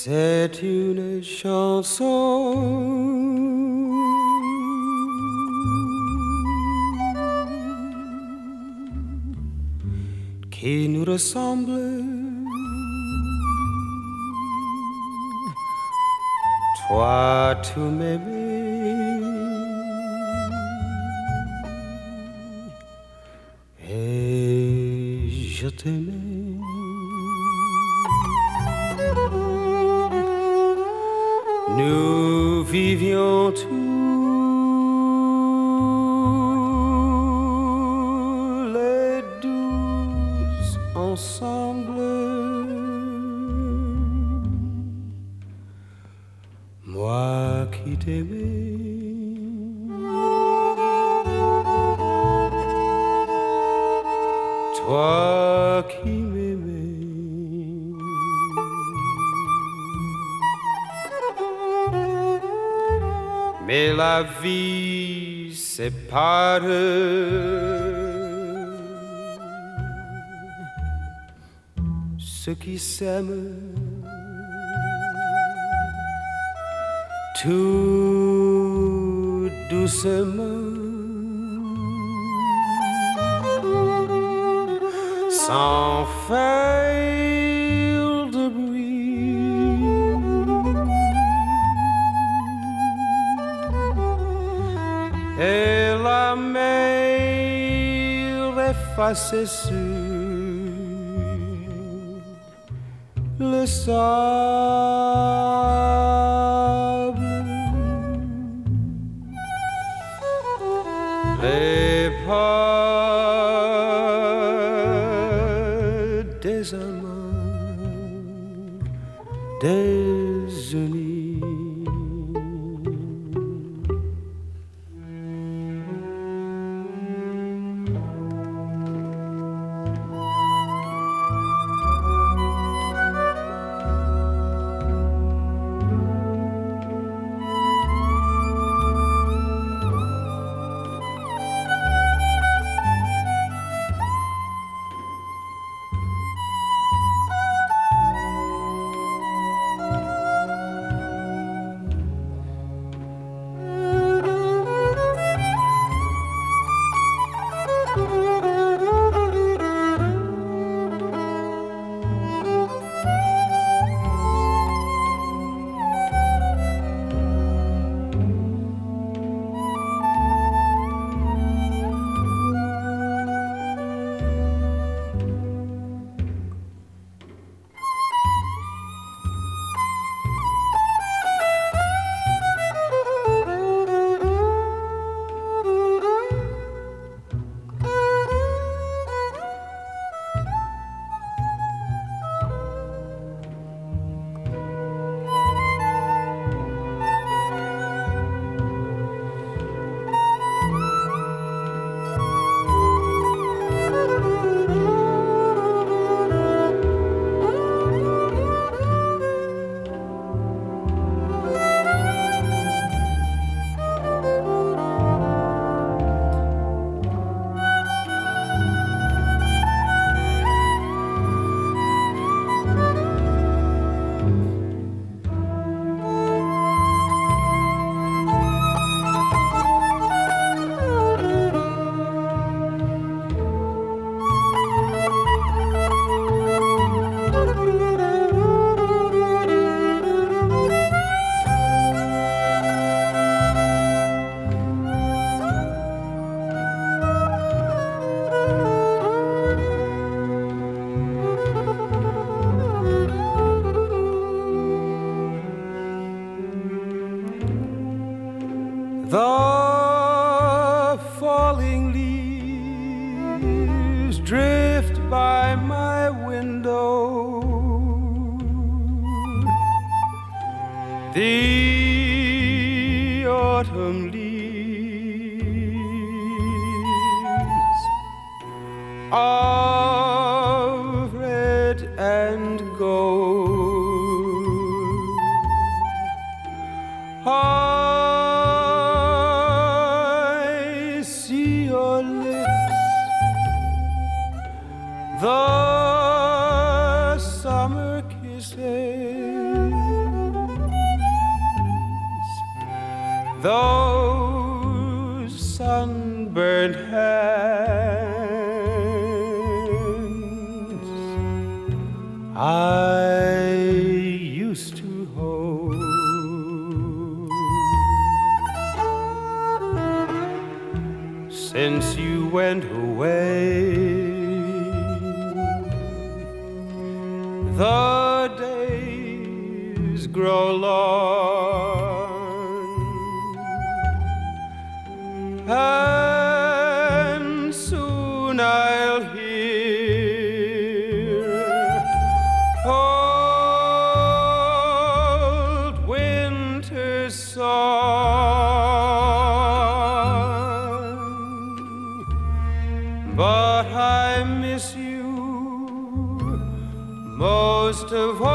C'est une chanson qui nous ressemble. Toi, tu m'aimais et je t'aimais. Nous vivions tous les 12 ensemble. Moi qui t'aimais, toi qui m'aimais. Mais la vie sépare ceux qui s'aiment tout doucement, sans faire de bruit. Et la mer effacée sur le sable. Les pas des amants désunis. The falling leaves drift by my window. The autumn leaves of red and gold. I see your lips, the summer kisses those sunburned hands I used to hold. Since you went away, the days grow long, and soon I'll hear old winter's song. But I miss you most of all.